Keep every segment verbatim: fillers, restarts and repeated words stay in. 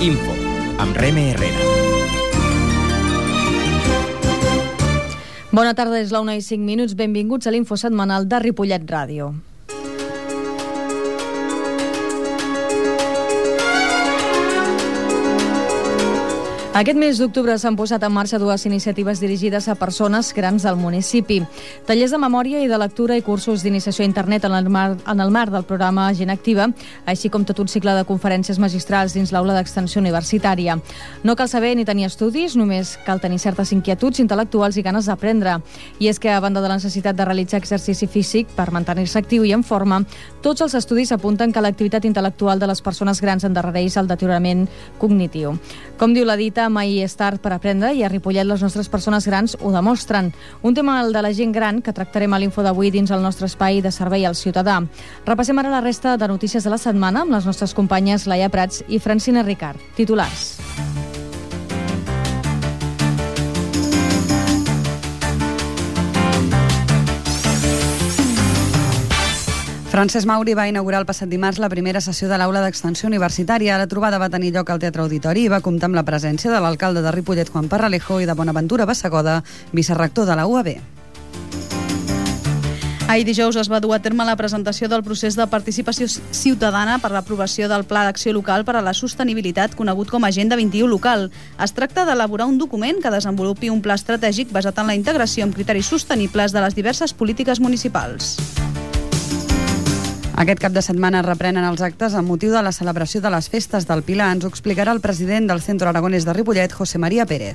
Info, amb Reme Herrera. Bona tarda, és la una i cinc minuts. Benvinguts a l'Info setmanal de Ripollet Ràdio. Aquest mes d'octubre s'han posat en marxa dues iniciatives dirigides a persones grans del municipi. Tallers de memòria i de lectura i cursos d'iniciació a internet en el marc, en el marc del programa Gent Activa, així com tot un cicle de conferències magistrals dins l'aula d'extensió universitària. No cal saber ni tenir estudis, només cal tenir certes inquietuds intel·lectuals i ganes d'aprendre. I és que, a banda de la necessitat de realitzar exercici físic per mantenir-se actiu i en forma, tots els estudis apunten que l'activitat intel·lectual de les persones grans endarrereix el deteriorament cognitiu. Com diu la dita, mai és tard per aprendre, i a Ripollet les nostres persones grans ho demostren. Un tema, el de la gent gran, que tractarem a l'Info d'avui dins el nostre espai de servei al ciutadà. Repassem ara la resta de notícies de la setmana amb les nostres companyes Laia Prats i Francina Ricard. Titulars. Francesc Mauri va inaugurar el passat dimarts la primera sessió de l'aula d'extensió universitària. La trobada va tenir lloc al Teatre Auditori i va comptar amb la presència de l'alcalde de Ripollet, Juan Parralejo, i de Bonaventura Bassegoda, vicerrector de la U A B. Ahir dijous es va dur a terme la presentació del procés de participació ciutadana per l'aprovació del Pla d'Acció Local per a la Sostenibilitat, conegut com a Agenda vint i u Local. Es tracta d'elaborar un document que desenvolupi un pla estratègic basat en la integració amb criteris sostenibles de les diverses polítiques municipals. Aquest cap de setmana reprenen els actes amb motiu de la celebració de les festes del Pilar. Ens ho explicarà el president del Centro Aragonès de Ripollet, José María Pérez.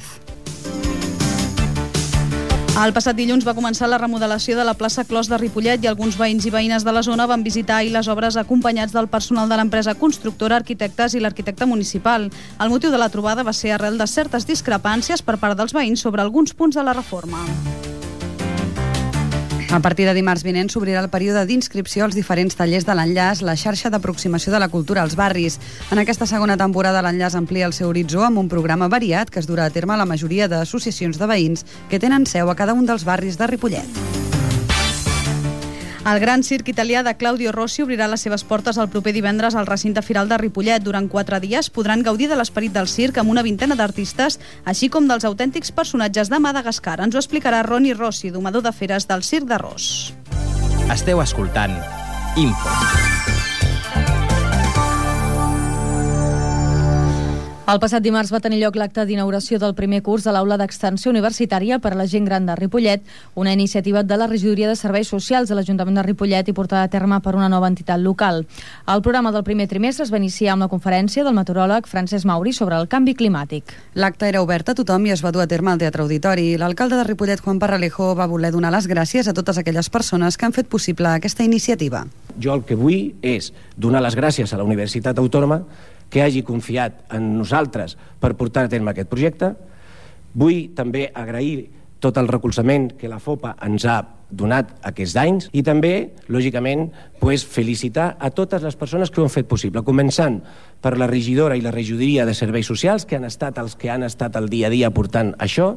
El passat dilluns va començar la remodelació de la plaça Clos de Ripollet i alguns veïns i veïnes de la zona van visitar ahir les obres acompanyats del personal de l'empresa constructora, arquitectes i l'arquitecte municipal. El motiu de la trobada va ser arrel de certes discrepàncies per part dels veïns sobre alguns punts de la reforma. A partir de dimarts vinent s'obrirà el període d'inscripció als diferents tallers de l'Enllaç, la xarxa d'aproximació de la cultura als barris. En aquesta segona temporada l'Enllaç amplia el seu horitzó amb un programa variat que es durà a terme a la majoria d'associacions de veïns que tenen seu a cada un dels barris de Ripollet. El Gran Circ Italià de Claudio Rossi obrirà les seves portes el proper divendres al recinte firal de Ripollet. Durant quatre dies podran gaudir de l'esperit del circ amb una vintena d'artistes, així com dels autèntics personatges de Madagascar. Ens ho explicarà Roni Rossi, domador de feres del Circ de Ros. Esteu escoltant Info. El passat dimarts va tenir lloc l'acte d'inauguració del primer curs de l'aula d'extensió universitària per a la gent gran de Ripollet, una iniciativa de la Regidoria de Serveis Socials de l'Ajuntament de Ripollet i portada a terme per una nova entitat local. El programa del primer trimestre es va iniciar amb la conferència del meteoròleg Francesc Mauri sobre el canvi climàtic. L'acte era obert a tothom i es va dur a terme al Teatre Auditori. L'alcalde de Ripollet, Juan Parralejo, va voler donar les gràcies a totes aquelles persones que han fet possible aquesta iniciativa. Jo el que vull és donar les gràcies a la Universitat Autònoma que hagi confiat en nosaltres per portar a terme aquest projecte. Vull també agrair tot el recolzament que la FOPA ens ha donat aquests anys i també, lògicament, pues, felicitar a totes les persones que ho han fet possible, començant per la regidora i la regidoria de serveis socials, que han estat els que han estat el dia a dia portant això,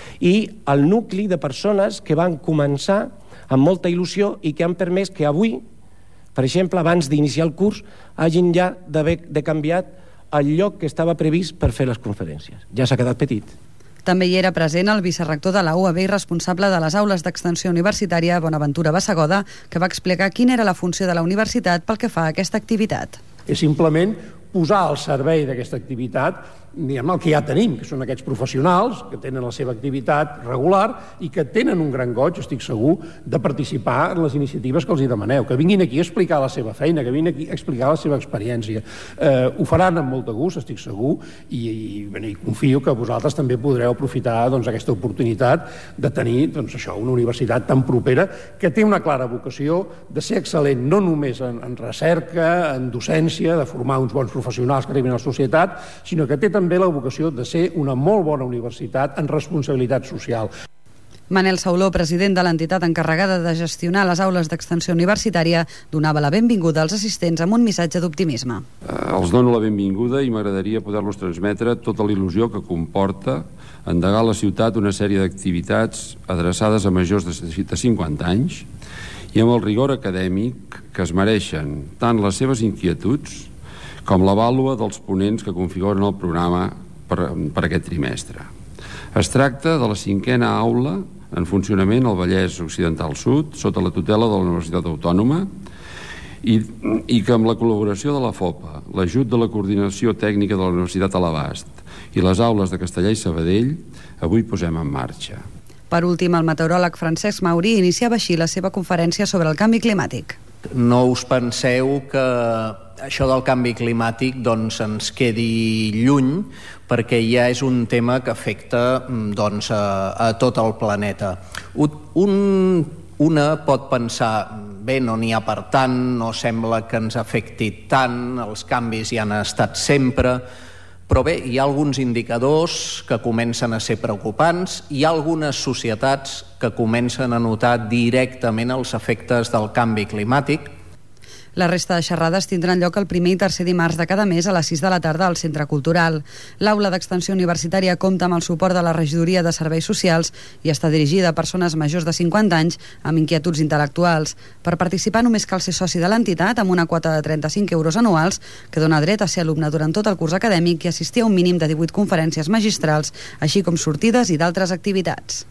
i el nucli de persones que van començar amb molta il·lusió i que han permès que avui, per exemple, abans d'iniciar el curs, hagin ja d'haver de canviat el lloc que estava previst per fer les conferències. Ja s'ha quedat petit. També hi era present el vicerrector de la U A B i responsable de les aules d'extensió universitària, Bonaventura Bassegoda, que va explicar quina era la funció de la universitat pel que fa a aquesta activitat. És simplement posar al servei d'aquesta activitat diguem, el que ja tenim, que són aquests professionals que tenen la seva activitat regular i que tenen un gran goig, estic segur, de participar en les iniciatives que els hi demaneu, que vinguin aquí a explicar la seva feina, que vinguin aquí a explicar la seva experiència. Eh, ho faran amb molt de gust, estic segur, i, i, bé, i confio que vosaltres també podreu aprofitar doncs, aquesta oportunitat de tenir doncs, això, una universitat tan propera que té una clara vocació de ser excel·lent, no només en, en recerca, en docència, de formar uns bons professionals que arribin a la societat, sinó que té també també la vocació de ser una molt bona universitat en responsabilitat social. Manel Sauló, president de l'entitat encarregada de gestionar les aules d'extensió universitària, donava la benvinguda als assistents amb un missatge d'optimisme. Eh, els dono la benvinguda i m'agradaria poder-los transmetre tota la il·lusió que comporta endegar a la ciutat una sèrie d'activitats adreçades a majors de cinquanta anys i amb el rigor acadèmic que es mereixen tant les seves inquietuds com la vàlua dels ponents que configuren el programa per, per aquest trimestre. Es tracta de la cinquena aula en funcionament al Vallès Occidental Sud, sota la tutela de la Universitat Autònoma, i, i que amb la col·laboració de la FOPA, l'ajut de la Coordinació Tècnica de la Universitat a l'Abast i les aules de Castellà i Sabadell, avui posem en marxa. Per últim, el meteoròleg Francesc Maurí iniciava així la seva conferència sobre el canvi climàtic. No us penseu que això del canvi climàtic doncs, ens quedi lluny, perquè ja és un tema que afecta doncs, a, a tot el planeta. Un, una pot pensar, bé, no n'hi ha per tant, no sembla que ens afecti tant, els canvis ja han estat sempre, però bé, hi ha alguns indicadors que comencen a ser preocupants, hi ha algunes societats que comencen a notar directament els efectes del canvi climàtic. La resta de xerrades tindran lloc el primer i tercer dimarts de cada mes a les sis de la tarda al Centre Cultural. L'aula d'extensió universitària compta amb el suport de la Regidoria de Serveis Socials i està dirigida a persones majors de cinquanta anys amb inquietuds intel·lectuals. Per participar només cal ser soci de l'entitat amb una quota de trenta-cinc euros anuals que dona dret a ser alumne durant tot el curs acadèmic i assistir a un mínim de divuit conferències magistrals, així com sortides i d'altres activitats.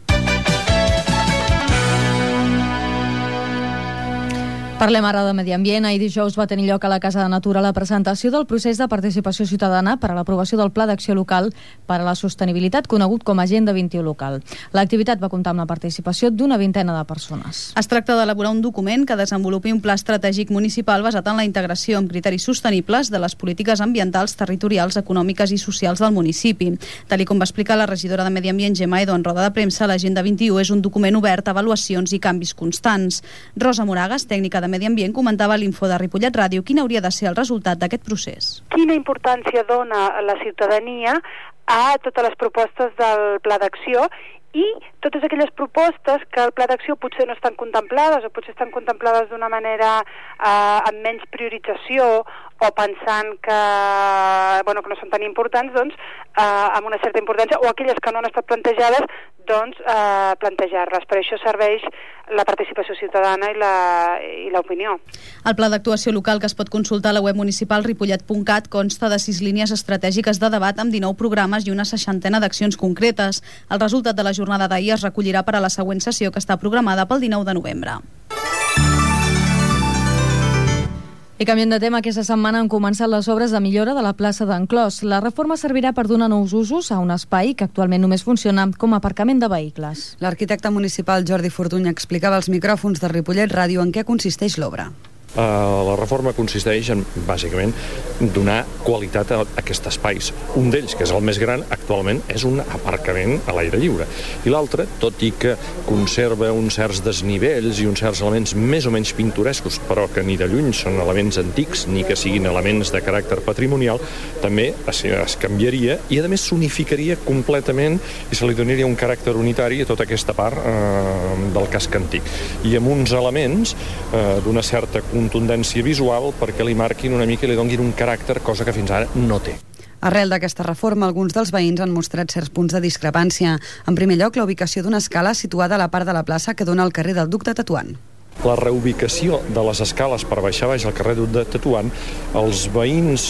Parlem ara de medi ambient. Ahir dijous va tenir lloc a la Casa de Natura la presentació del procés de participació ciutadana per a l'aprovació del Pla d'Acció Local per a la Sostenibilitat, conegut com a Agenda vint i u Local. L'activitat va comptar amb la participació d'una vintena de persones. Es tracta d'elaborar un document que desenvolupi un pla estratègic municipal basat en la integració amb criteris sostenibles de les polítiques ambientals, territorials, econòmiques i socials del municipi. Tal com va explicar la regidora de Medi Ambient, Gemma Edo, en roda de premsa, l'Agenda vint i u és un document obert a avaluacions i canvis constants. Rosa Moragas, tècnica de Medi Ambient, comentava a l'Info de Ripollet Ràdio quin hauria de ser el resultat d'aquest procés. Quina importància dona la ciutadania a totes les propostes del Pla d'Acció i totes aquelles propostes que el Pla d'Acció potser no estan contemplades o potser estan contemplades d'una manera eh, amb menys priorització o pensant que, bueno, que no són tan importants, doncs, eh, amb una certa importància, o aquelles que no han estat plantejades, doncs, eh, plantejar-les. Per això serveix la participació ciutadana i l'opinió. El pla d'actuació local, que es pot consultar a la web municipal ripollet punt cat, consta de sis línies estratègiques de debat amb dinou programes i una seixantena d'accions concretes. El resultat de la jornada d'ahir es recollirà per a la següent sessió, que està programada pel dinou de novembre. I canviant de tema, aquesta setmana han començat les obres de millora de la plaça d'en Clos. La reforma servirà per donar nous usos a un espai que actualment només funciona com a aparcament de vehicles. L'arquitecte municipal Jordi Fortuny explicava als micròfons de Ripollet Ràdio en què consisteix l'obra. Uh, la reforma consisteix en, bàsicament, donar qualitat a aquests espais. Un d'ells, que és el més gran, actualment és un aparcament a l'aire lliure. I l'altre, tot i que conserva uns certs desnivells i uns certs elements més o menys pintorescos, però que ni de lluny són elements antics ni que siguin elements de caràcter patrimonial, també es, es canviaria i, a més, s'unificaria completament i se li donaria un caràcter unitari a tota aquesta part uh, del casc antic. I amb uns elements uh, d'una certa contundència visual perquè li marquin una mica i li donguin un caràcter, cosa que fins ara no té. Arrel d'aquesta reforma, alguns dels veïns han mostrat certs punts de discrepància. En primer lloc, la ubicació d'una escala situada a la part de la plaça que dona al carrer del Duc de Tetuan. La reubicació de les escales per baixar baix al carrer de Tetuan, els veïns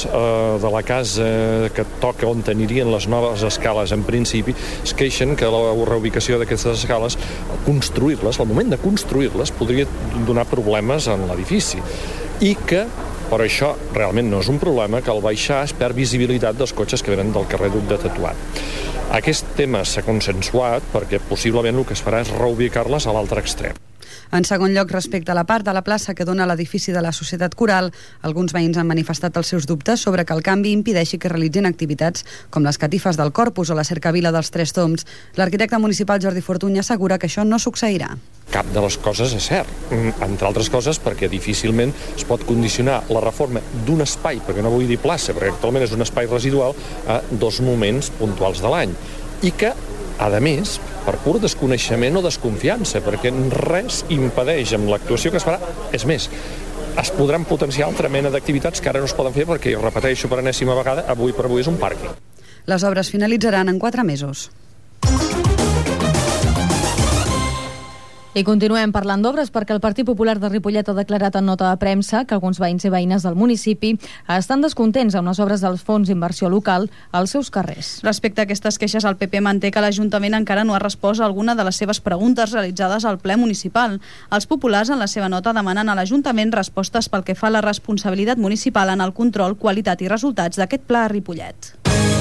eh, de la casa que toca on anirien les noves escales en principi es queixen que la reubicació d'aquestes escales, construir-les, al moment de construir-les, podria donar problemes en l'edifici i que però això realment no és un problema, que al baixar es perd visibilitat dels cotxes que venen del carrer Duc de Tetuan. Aquest tema s'ha consensuat perquè possiblement el que es farà és reubicar-les a l'altre extrem. En segon lloc, respecte a la part de la plaça que dona a l'edifici de la Societat Coral, alguns veïns han manifestat els seus dubtes sobre que el canvi impedeixi que realitzin activitats com les catifes del Corpus o la cercavila dels Tres Tombs. L'arquitecte municipal Jordi Fortuny assegura que això no succeirà. Cap de les coses és cert, entre altres coses perquè difícilment es pot condicionar la reforma d'un espai, perquè no vull dir plaça, perquè actualment és un espai residual, a dos moments puntuals de l'any. I que, a més, per pur desconeixement o desconfiança, perquè res impedeix amb l'actuació que es farà. És més, es podran potenciar altra mena d'activitats que ara no es poden fer perquè, repeteixo per enèsima vegada, avui per avui és un pàrquing. Les obres finalitzaran en quatre mesos. I continuem parlant d'obres perquè el Partit Popular de Ripollet ha declarat en nota de premsa que alguns veïns i veïnes del municipi estan descontents amb les obres dels fons d'inversió local als seus carrers. Respecte a aquestes queixes, el P P manté que l'Ajuntament encara no ha respost a alguna de les seves preguntes realitzades al ple municipal. Els populars, en la seva nota, demanen a l'Ajuntament respostes pel que fa a la responsabilitat municipal en el control, qualitat i resultats d'aquest pla a Ripollet.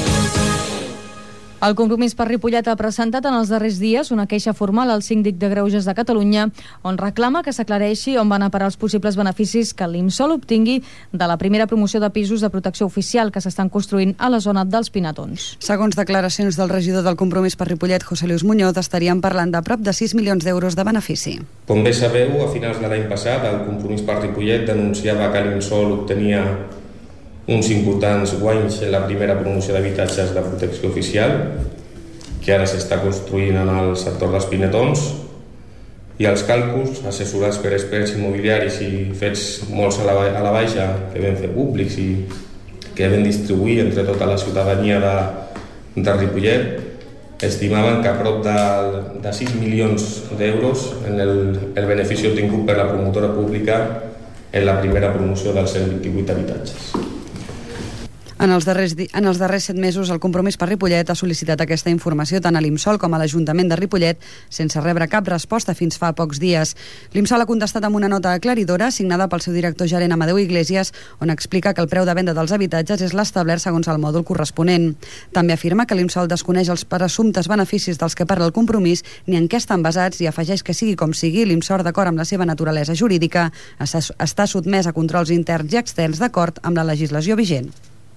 El Compromís per Ripollet ha presentat en els darrers dies una queixa formal al síndic de Greuges de Catalunya on reclama que s'aclareixi on van a parar els possibles beneficis que l'IMSOL obtingui de la primera promoció de pisos de protecció oficial que s'estan construint a la zona dels Pinatons. Segons declaracions del regidor del Compromís per Ripollet, José Luis Muñoz, estaríem parlant de prop de sis milions d'euros de benefici. Com bé sabeu, a finals de l'any passat, el Compromís per Ripollet denunciava que l'IMSOL obtenia uns importants guanys en la primera promoció d'habitatges de protecció oficial, que ara s'està construint en el sector dels Pinatons, i els càlculs assessorats per experts immobiliaris i fets molts a la, a la baixa, que vam fer públics i que vam distribuir entre tota la ciutadania de, de Ripollet, estimaven que a prop de, de sis milions d'euros en el, el benefici obtingut per la promotora pública en la primera promoció dels cent vint-i-vuit habitatges. En els, darrers, en els darrers set mesos, el Compromís per Ripollet ha sol·licitat aquesta informació tant a l'IMSOL com a l'Ajuntament de Ripollet sense rebre cap resposta fins fa pocs dies. L'IMSOL ha contestat amb una nota aclaridora signada pel seu director gerent Amadeu Iglesias on explica que el preu de venda dels habitatges és l'establert segons el mòdul corresponent. També afirma que l'IMSOL desconeix els presumptes beneficis dels que parla el Compromís ni en què estan basats i afegeix que sigui com sigui, l'IMSOL, d'acord amb la seva naturalesa jurídica, està sotmès a controls interns i externs d'acord amb la legislació vigent.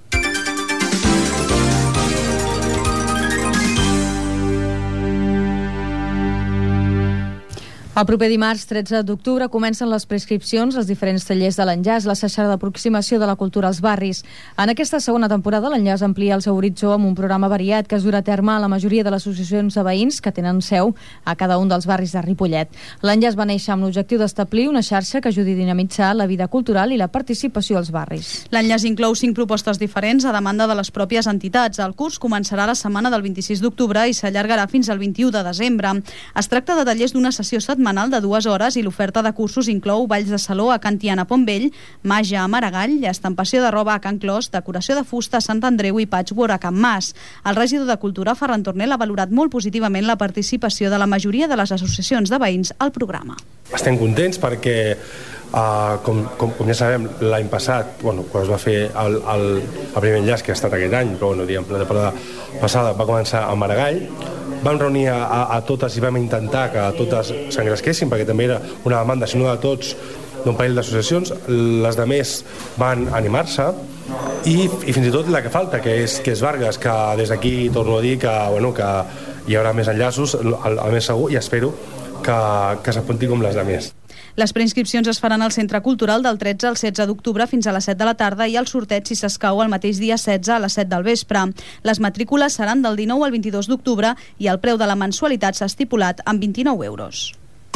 El proper dimarts, tretze d'octubre, comencen les prescripcions als diferents tallers de l'Enllaç, la xarxa d'aproximació de la cultura als barris. En aquesta segona temporada, l'Enllaç amplia el seu horitzó amb un programa variat que es durà a terme a la majoria de les associacions de veïns que tenen seu a cada un dels barris de Ripollet. L'Enllaç va néixer amb l'objectiu d'establir una xarxa que ajudi a dinamitzar la vida cultural i la participació als barris. L'Enllaç inclou cinc propostes diferents a demanda de les pròpies entitats. El curs començarà la setmana del vint-i-sis d'octubre i s'allargarà fins al vint-i-u de desembre. Es tracta de tallers d'una sessió setmanal setmanal de dues hores i l'oferta de cursos inclou balls de saló a Can Tiana Pontvell, màgia a Maragall, estampació de roba a Can Clos, decoració de fusta a Sant Andreu i patchwork a Can Mas. El regidor de Cultura, Ferran Tornel, ha valorat molt positivament la participació de la majoria de les associacions de veïns al programa. Estem contents perquè Uh, com, com, com ja sabem, l'any passat, bueno, quan es va fer el, el, el primer enllaç, que ha estat aquest any, però bueno, diguem, la temporada passada va començar a Maragall, vam reunir a, a, a totes i vam intentar que totes s'engresquessin, perquè també era una demanda, si no de tots, d'un parell d'associacions. Les de més van animar-se i, i fins i tot la que falta, que és, que és Vargas, que des d'aquí torno a dir que, bueno, que hi haurà més enllaços, el, el més segur, i espero que, que s'apunti com les de més. Les preinscripcions es faran al Centre Cultural del tretze al setze d'octubre fins a les set de la tarda i el sorteig, si s'escau, el mateix dia setze a les set del vespre. Les matrícules seran del dinou al vint-i-dos d'octubre i el preu de la mensualitat s'ha estipulat en vint-i-nou euros.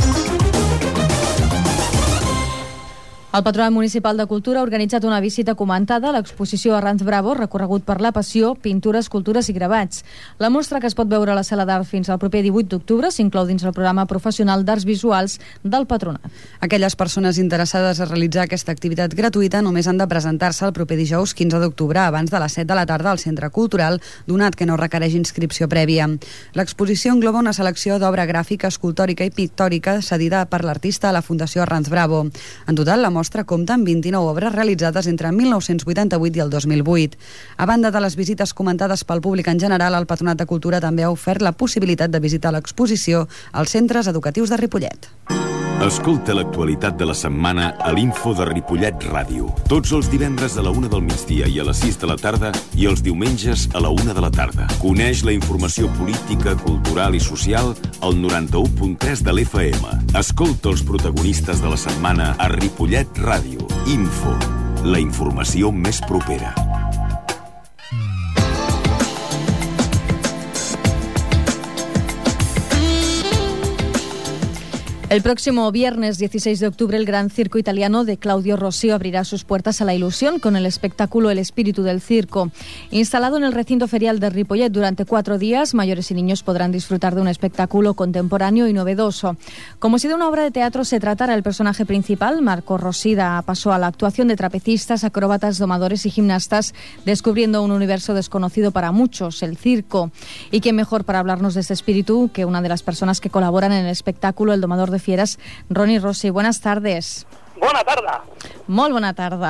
El Patronat Municipal de Cultura ha organitzat una visita comentada a l'exposició Arranz Bravo, recorregut per la passió, pintures, escultures i gravats. La mostra, que es pot veure a la sala d'art fins al proper divuit d'octubre, s'inclou dins el programa professional d'arts visuals del Patronat. Aquelles persones interessades a realitzar aquesta activitat gratuïta només han de presentar-se el proper dijous quinze d'octubre abans de les set de la tarda al Centre Cultural, donat que no requereix inscripció prèvia. L'exposició engloba una selecció d'obra gràfica, escultòrica i pictòrica cedida per l'artista a la Fundació Arranz Bravo. En total, la mostra compta amb vint-i-nou obres realitzades entre mil nou-cents vuitanta-vuit i el dos mil vuit. A banda de les visites comentades pel públic en general, el Patronat de Cultura també ha ofert la possibilitat de visitar l'exposició als centres educatius de Ripollet. Escolta l'actualitat de la setmana a l'Info de Ripollet Ràdio. Tots els divendres a la una del migdia i a les sis de la tarda i els diumenges a la una de la tarda. Coneix la informació política, cultural i social al noranta-u punt tres de l'F M. Escolta els protagonistes de la setmana a Ripollet Ràdio. Info, la informació més propera. El próximo viernes dieciséis de octubre el Gran Circo Italiano de Claudio Rossio abrirá sus puertas a la ilusión con el espectáculo El Espíritu del Circo. Instalado en el recinto ferial de Ripollet durante cuatro días, mayores y niños podrán disfrutar de un espectáculo contemporáneo y novedoso. Como si de una obra de teatro se tratara, el personaje principal, Marco Rossida, pasó a la actuación de trapecistas, acróbatas, domadores y gimnastas, descubriendo un universo desconocido para muchos, el circo. Y quién mejor para hablarnos de este espíritu que una de las personas que colaboran en el espectáculo, el domador de fieras, Ronnie Rossi. Buenas tardes. Buena tarde. Muy buena tarde.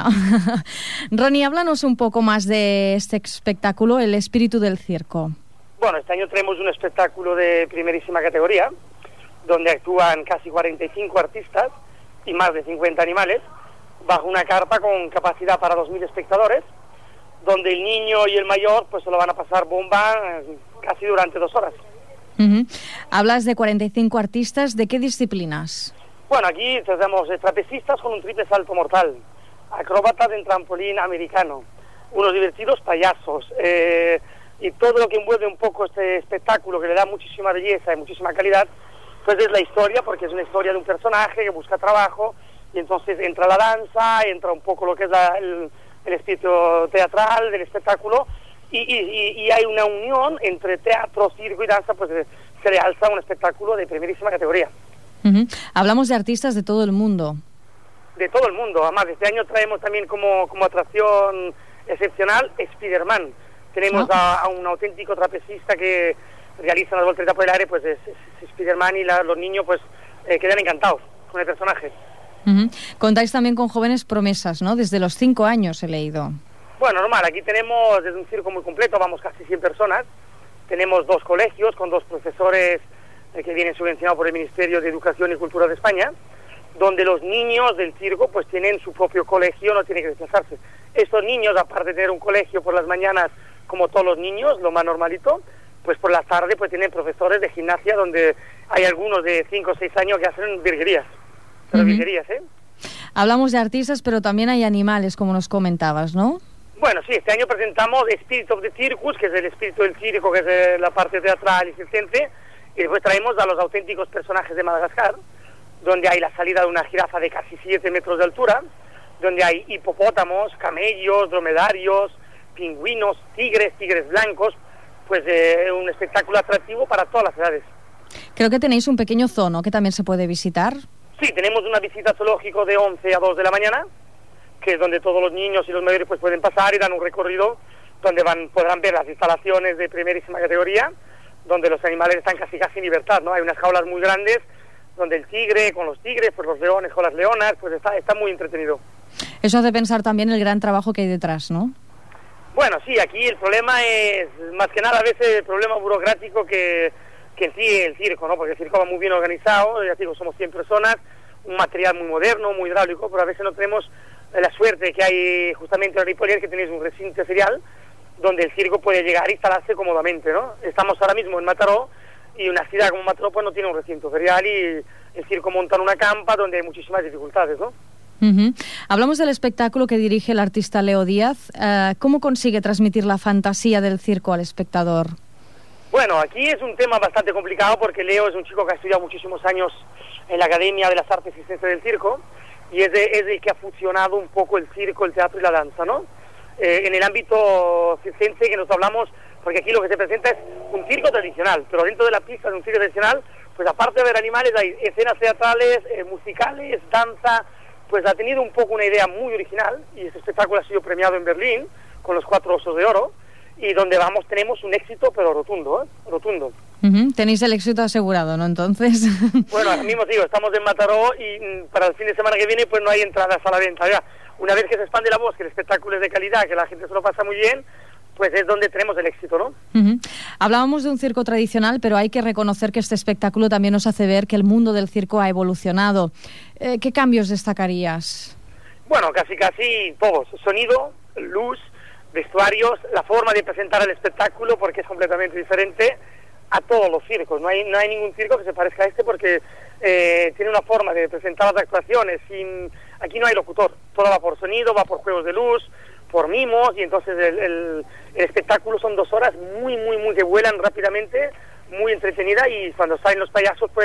Ronnie, háblanos un poco más de este espectáculo, El Espíritu del Circo. Bueno, este año tenemos un espectáculo de primerísima categoría, donde actúan casi cuarenta y cinco artistas y más de cincuenta animales, bajo una carpa con capacidad para dos mil espectadores, donde el niño y el mayor pues se lo van a pasar bomba casi durante dos horas. Uh-huh. Hablas de cuarenta y cinco artistas, ¿de qué disciplinas? Bueno, aquí tenemos trapecistas con un triple salto mortal, acróbatas en trampolín americano, unos divertidos payasos, eh, y todo lo que envuelve un poco este espectáculo, que le da muchísima belleza y muchísima calidad, pues es la historia, porque es una historia de un personaje que busca trabajo, y entonces entra la danza, entra un poco lo que es la, el, el espíritu teatral del espectáculo, y, y, y hay una unión entre teatro, circo y danza, pues se realza un espectáculo de primerísima categoría. Uh-huh. Hablamos de artistas de todo el mundo. De todo el mundo, además este año traemos también como, como atracción excepcional Spiderman. Tenemos ¿no? a, a un auténtico trapecista que realiza las volteretas por el aire, pues es, es, es Spiderman, y la, los niños pues eh, quedan encantados con el personaje. Uh-huh. Contáis también con jóvenes promesas, ¿no? Desde los cinco años he leído. Bueno, normal, aquí tenemos, desde un circo muy completo, vamos casi cien personas, tenemos dos colegios con dos profesores eh, que vienen subvencionados por el Ministerio de Educación y Cultura de España, donde los niños del circo pues tienen su propio colegio, no tienen que desplazarse. Estos niños, aparte de tener un colegio por las mañanas, como todos los niños, lo más normalito, pues por la tarde pues tienen profesores de gimnasia, donde hay algunos de cinco o seis años que hacen virguerías, pero uh-huh. virguerías, ¿eh? Hablamos de artistas, pero también hay animales, como nos comentabas, ¿no? Bueno, sí, este año presentamos Spirit of the Circus, que es el espíritu del circo, que es la parte teatral y circense, y después traemos a los auténticos personajes de Madagascar, donde hay la salida de una jirafa de casi siete metros de altura, donde hay hipopótamos, camellos, dromedarios, pingüinos, tigres, tigres blancos, pues eh, un espectáculo atractivo para todas las edades. Creo que tenéis un pequeño zoo, ¿no?, que también se puede visitar. Sí, tenemos una visita zoológico de once a dos de la mañana, que es donde todos los niños y los mayores pues pueden pasar y dan un recorrido donde van podrán ver las instalaciones de primerísima categoría, donde los animales están casi casi en libertad, ¿no? Hay unas jaulas muy grandes donde el tigre con los tigres, pues los leones con las leonas, pues está, está muy entretenido. Eso hace pensar también el gran trabajo que hay detrás, ¿no? Bueno, sí, aquí el problema es más que nada a veces el problema burocrático que, que en sí el circo, ¿no? Porque el circo va muy bien organizado, ya digo, somos cien personas, un material muy moderno, muy hidráulico, pero a veces no tenemos la suerte que hay justamente en Ripollet, que tenéis un recinto ferial donde el circo puede llegar e instalarse cómodamente, ¿no? Estamos ahora mismo en Mataró, y una ciudad como Mataró pues no tiene un recinto ferial, y el circo monta en una campa donde hay muchísimas dificultades, ¿no? Uh-huh. Hablamos del espectáculo que dirige el artista Leo Díaz. Uh, ¿Cómo consigue transmitir la fantasía del circo al espectador? Bueno, aquí es un tema bastante complicado porque Leo es un chico que ha estudiado muchísimos años en la Academia de las Artes Circenses del Circo, y es, de, es el que ha fusionado un poco el circo, el teatro y la danza, ¿no? Eh, en el ámbito circense que nos hablamos, porque aquí lo que se presenta es un circo tradicional, pero dentro de la pista de un circo tradicional, pues aparte de ver animales, hay escenas teatrales, eh, musicales, danza, pues ha tenido un poco una idea muy original, y este espectáculo ha sido premiado en Berlín, con los cuatro osos de oro, y donde vamos tenemos un éxito, pero rotundo, ¿eh? Rotundo. Uh-huh. Tenéis el éxito asegurado, ¿no? Entonces... Bueno, ahora mismo digo, estamos en Mataró y mm, para el fin de semana que viene pues no hay entradas a la venta. Ya, una vez que se expande la voz, que el espectáculo es de calidad, que la gente se lo pasa muy bien, pues es donde tenemos el éxito, ¿no? Uh-huh. Hablábamos de un circo tradicional, pero hay que reconocer que este espectáculo también nos hace ver que el mundo del circo ha evolucionado. Eh, ¿Qué cambios destacarías? Bueno, casi casi todos. Sonido, luz, vestuarios, la forma de presentar el espectáculo, porque es completamente diferente a todos los circos. No hay, no hay ningún circo que se parezca a este, porque eh, tiene una forma de presentar las actuaciones. Sin, aquí no hay locutor, todo va por sonido, va por juegos de luz, por mimos, y entonces el, el, el espectáculo son dos horas muy, muy, muy que vuelan rápidamente, muy entretenida, y cuando salen los payasos, pues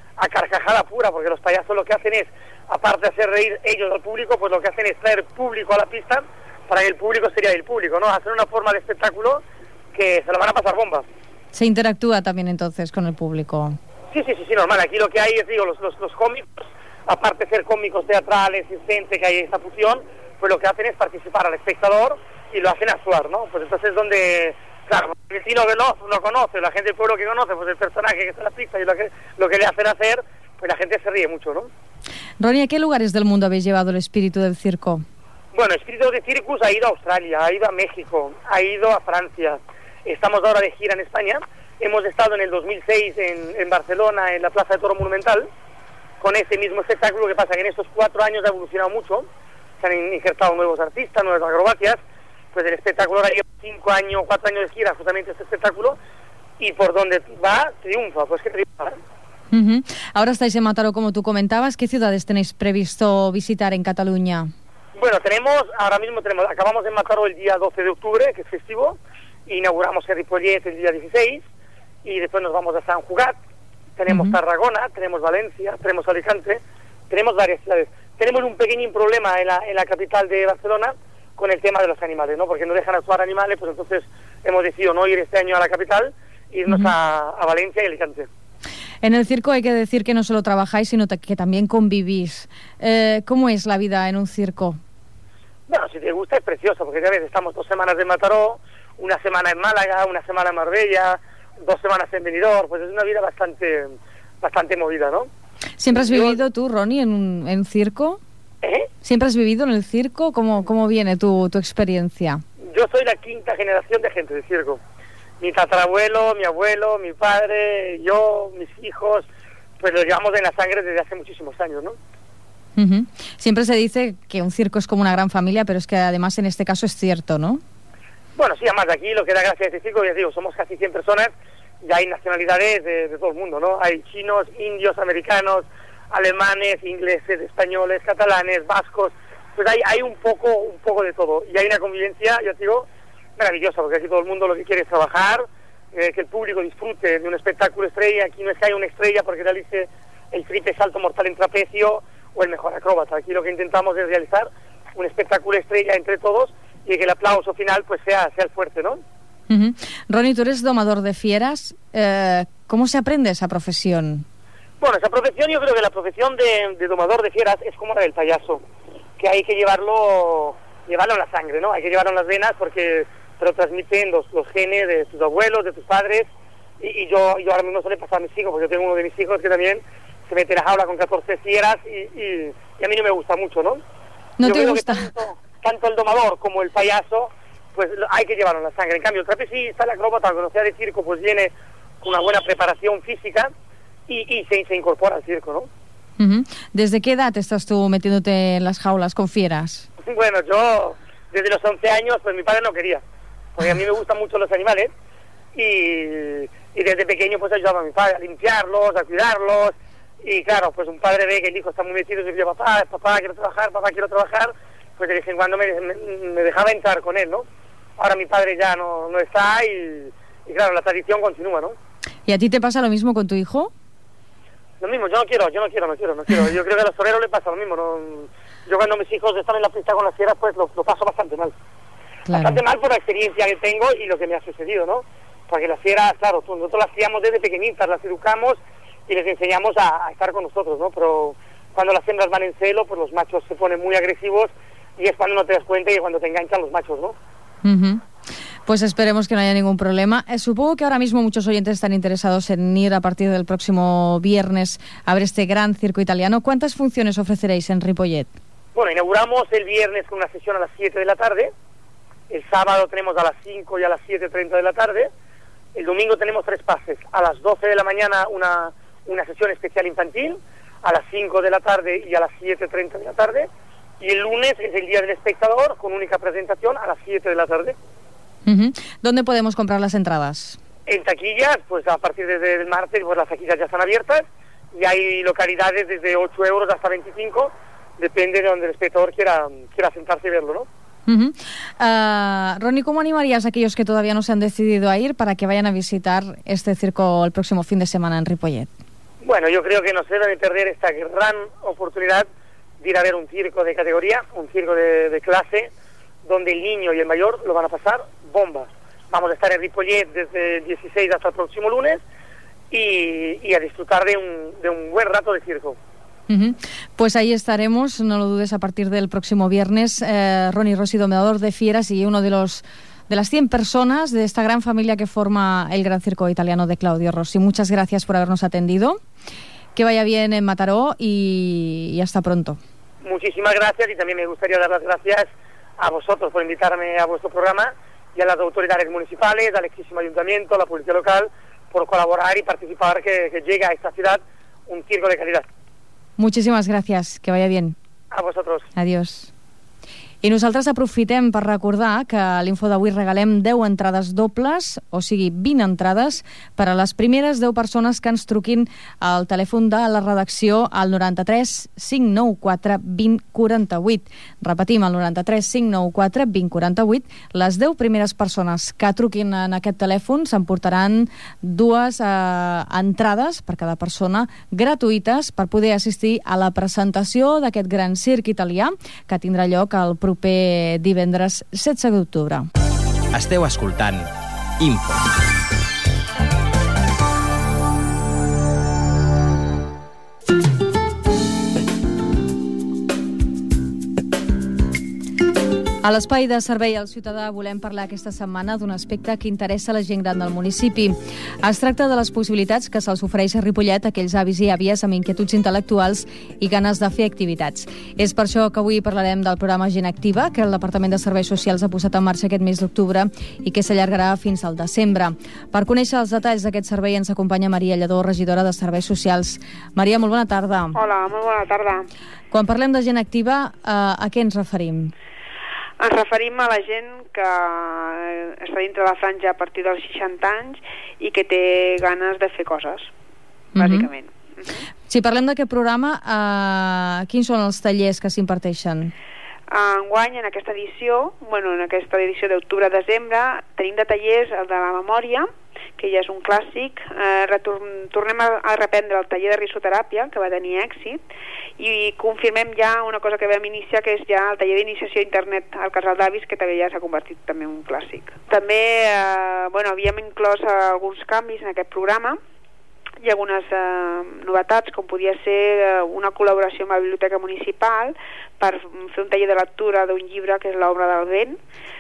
a carcajada pura, porque los payasos lo que hacen es, aparte de hacer reír ellos al público, pues lo que hacen es traer público a la pista para que el público sería el público, ¿no? Hacer una forma de espectáculo que se lo van a pasar bomba. Se interactúa también entonces con el público. Sí, sí, sí, sí, normal. Aquí lo que hay es, digo, los, los, los cómicos, aparte de ser cómicos teatrales, circense, que hay esta fusión, pues lo que hacen es participar al espectador y lo hacen actuar, ¿no? Pues entonces es donde, claro, el vecino que no, no conoce, la gente del pueblo que conoce, pues el personaje que está en la pista y lo que, lo que le hacen hacer, pues la gente se ríe mucho, ¿no? Ronnie, ¿a qué lugares del mundo habéis llevado el espíritu del circo? Bueno, el espíritu de Circus ha ido a Australia, ha ido a México, ha ido a Francia. Estamos ahora de gira en España. Hemos estado en el dos mil seis en, en Barcelona, en la Plaza de Toro Monumental, con este mismo espectáculo. Que pasa que en estos cuatro años ha evolucionado mucho. Se han injertado nuevos artistas, nuevas acrobacias. Pues el espectáculo ahora lleva cinco años, cuatro años de gira, justamente este espectáculo. Y por donde va, triunfa. Pues que triunfa. Uh-huh. Ahora estáis en Mataró, como tú comentabas. ¿Qué ciudades tenéis previsto visitar en Cataluña? Bueno, tenemos, ahora mismo tenemos, acabamos de Mataró el día doce de octubre, que es festivo. Inauguramos el Ripollet el día dieciséis. Y después nos vamos a Sant Cugat. Tenemos uh-huh. Tarragona, tenemos Valencia, tenemos Alicante, tenemos varias ciudades. Tenemos un pequeño problema en la, en la capital de Barcelona con el tema de los animales, ¿no? Porque no dejan actuar animales, pues entonces hemos decidido no ir este año a la capital, irnos uh-huh. a, a Valencia y Alicante. En el circo hay que decir que no solo trabajáis, sino que también convivís. Eh, ¿Cómo es la vida en un circo? Bueno, si te gusta es precioso, porque ya ves, estamos dos semanas en Mataró, una semana en Málaga, una semana en Marbella, dos semanas en Benidorm, pues es una vida bastante bastante movida, ¿no? ¿Siempre has Yo... vivido tú, Ronnie, en un en circo? ¿Eh? ¿Siempre has vivido en el circo? ¿Cómo, cómo viene tu, tu experiencia? Yo soy la quinta generación de gente de circo. Mi tatarabuelo, mi abuelo, mi padre, yo, mis hijos, pues lo llevamos en la sangre desde hace muchísimos años, ¿no? Uh-huh. Siempre se dice que un circo es como una gran familia, pero es que además en este caso es cierto, ¿no? Bueno, sí, además de aquí lo que da gracia a este circo, ya digo, somos casi cien personas y hay nacionalidades de, de todo el mundo, ¿no? Hay chinos, indios, americanos, alemanes, ingleses, españoles, catalanes, vascos, pues hay, hay un poco un poco de todo. Y hay una convivencia, ya digo, maravillosa, porque aquí todo el mundo lo que quiere es trabajar, eh, que el público disfrute de un espectáculo estrella. Aquí no es que haya una estrella porque realice el triple salto mortal en trapecio o el mejor acróbata. Aquí lo que intentamos es realizar un espectáculo estrella entre todos y que el aplauso final pues sea, sea el fuerte, ¿no? Uh-huh. Ronnie, tú eres domador de fieras. Eh, ¿Cómo se aprende esa profesión? Bueno, esa profesión, yo creo que la profesión de, de domador de fieras es como la del payaso, que hay que llevarlo llevarlo en la sangre, ¿no? Hay que llevarlo en las venas porque te lo transmiten los, los genes de tus abuelos, de tus padres, y, y yo, yo ahora mismo suele pasar a mis hijos, porque yo tengo uno de mis hijos que también se mete en la jaula con catorce fieras y, y, y a mí no me gusta mucho, ¿no? ¿No yo te creo gusta? Que tanto, tanto el domador como el payaso, pues hay que llevarlo en la sangre. En cambio, el trapecista, el acróbata, cuando sea de circo, pues viene con una buena preparación física y, y se, se incorpora al circo, ¿no? Uh-huh. ¿Desde qué edad estás tú metiéndote en las jaulas con fieras? Bueno, yo desde los once años, pues mi padre no quería, porque a mí me gustan mucho los animales y, y desde pequeño pues ayudaba a mi padre a limpiarlos, a cuidarlos, y claro, pues un padre ve que el hijo está muy metido y dice, papá, papá, quiero trabajar, papá, quiero trabajar, pues de vez en cuando me, me, me dejaba entrar con él, ¿no? Ahora mi padre ya no, no está y, y claro, la tradición continúa, ¿no? ¿Y a ti te pasa lo mismo con tu hijo? Lo mismo, yo no quiero, yo no quiero, no quiero, no quiero. Yo creo que a los toreros les pasa lo mismo, ¿no? Yo cuando mis hijos están en la pista con las fieras, pues lo, lo paso bastante mal. Claro. Bastante mal por la experiencia que tengo y lo que me ha sucedido, ¿no? Porque las fieras, claro, nosotros las criamos desde pequeñitas, las educamos y les enseñamos a, a estar con nosotros, ¿no? Pero cuando las hembras van en celo, pues los machos se ponen muy agresivos y es cuando no te das cuenta y cuando te enganchan los machos, ¿no? Uh-huh. Pues esperemos que no haya ningún problema. Eh, supongo que ahora mismo muchos oyentes están interesados en ir a partir del próximo viernes a ver este gran circo italiano. ¿Cuántas funciones ofreceréis en Ripollet? Bueno, inauguramos el viernes con una sesión a las siete de la tarde, el sábado tenemos a las cinco y a las siete treinta de la tarde, el domingo tenemos tres pases, a las doce de la mañana una, una sesión especial infantil, a las cinco de la tarde y a las siete treinta de la tarde, y el lunes es el día del espectador con única presentación a las siete de la tarde. Uh-huh. ¿Dónde podemos comprar las entradas? En taquillas, pues a partir desde el martes pues las taquillas ya están abiertas y hay localidades desde ocho euros hasta veinticinco, depende de donde el espectador quiera, quiera sentarse y verlo, ¿no? Uh-huh. uh, Ronnie, ¿cómo animarías a aquellos que todavía no se han decidido a ir para que vayan a visitar este circo el próximo fin de semana en Ripollet? Bueno, yo creo que no se debe perder esta gran oportunidad de ir a ver un circo de categoría, un circo de, de clase, donde el niño y el mayor lo van a pasar bomba. Vamos a estar en Ripollet desde el dieciséis hasta el próximo lunes y, y a disfrutar de un, de un buen rato de circo. Uh-huh. Pues ahí estaremos, no lo dudes, a partir del próximo viernes. Eh, Ronnie Rossi, domador de fieras y uno de los de las cien personas de esta gran familia que forma el Gran Circo Italiano de Claudio Rossi. Muchas gracias por habernos atendido. Que vaya bien en Mataró y, y hasta pronto. Muchísimas gracias y también me gustaría dar las gracias a vosotros por invitarme a vuestro programa y a las autoridades municipales, al exísimo ayuntamiento, a la policía local, por colaborar y participar que, que llegue a esta ciudad un circo de calidad. Muchísimes gràcies, que vaya bien. A vosotros. Adiós. I nosaltres aprofitem per recordar que a l'Info d'avui regalem deu entrades dobles, o sigui, vint entrades, per a les primeres deu persones que ens truquin al telèfon de la redacció al noranta-tres cinc nou quatre vint quaranta-vuit. Repetim, al noranta-tres cinc nou quatre vint quaranta-vuit. Les deu primeres persones que truquin en aquest telèfon s'emportaran dues eh, entrades per cada persona gratuïtes per poder assistir a la presentació d'aquest gran circ italià que tindrà lloc al proper divendres setze d'octubre. Esteu escoltant Info. A l'espai de servei al ciutadà volem parlar aquesta setmana d'un aspecte que interessa la gent gran del municipi. Es tracta de les possibilitats que se'ls ofereix a Ripollet a aquells avis i àvies amb inquietuds intel·lectuals i ganes de fer activitats. És per això que avui parlarem del programa Gent Activa, que el Departament de Serveis Socials ha posat en marxa aquest mes d'octubre i que s'allargarà fins al desembre. Per conèixer els detalls d'aquest servei ens acompanya Maria Lledó, regidora de Serveis Socials. Maria, molt bona tarda. Hola, molt bona tarda. Quan parlem de gent activa, eh, a què ens referim? Ens referim a la gent que està dintre de la franja a partir dels seixanta anys i que té ganes de fer coses, bàsicament. Uh-huh. Uh-huh. Si parlem d'aquest programa, eh, quins són els tallers que s'imparteixen? Enguany, en aquesta edició, bueno, en aquesta edició d'octubre-desembre, tenim de tallers el de la memòria, que ja és un clàssic. Eh, retorn, tornem a, a reprendre el taller de risoteràpia, que va tenir èxit, i confirmem ja una cosa que vam iniciar, que és ja el taller d'iniciació a internet al Casal d'Avis, que també ja s'ha convertit també en un clàssic. També eh, bueno, havíem inclòs eh, alguns canvis en aquest programa, i algunes eh, novetats, com podia ser eh, una col·laboració amb la Biblioteca Municipal per fer un taller de lectura d'un llibre que és l'Obra del Vent,